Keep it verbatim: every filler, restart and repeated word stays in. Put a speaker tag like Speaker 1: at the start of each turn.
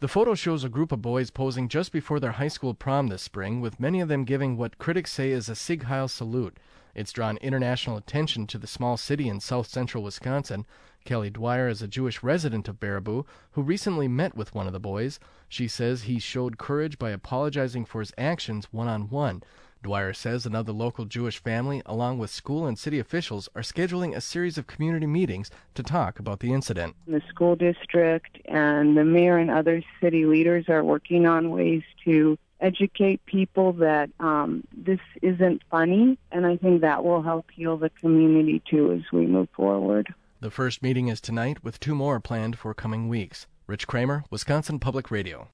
Speaker 1: The photo shows a group of boys posing just before their high school prom this spring, with many of them giving what critics say is a Sieg Heil salute. It's drawn international attention to the small city in south-central Wisconsin. Kelly Dwyer is a Jewish resident of Baraboo who recently met with one of the boys. She says he showed courage by apologizing for his actions one-on-one. Dwyer says another local Jewish family, along with school and city officials, are scheduling a series of community meetings to talk about the incident.
Speaker 2: The school district and the mayor and other city leaders are working on ways to educate people that um, this isn't funny, and I think that will help heal the community too as we move forward.
Speaker 1: The first meeting is tonight, with two more planned for coming weeks. Rich Kramer, Wisconsin Public Radio.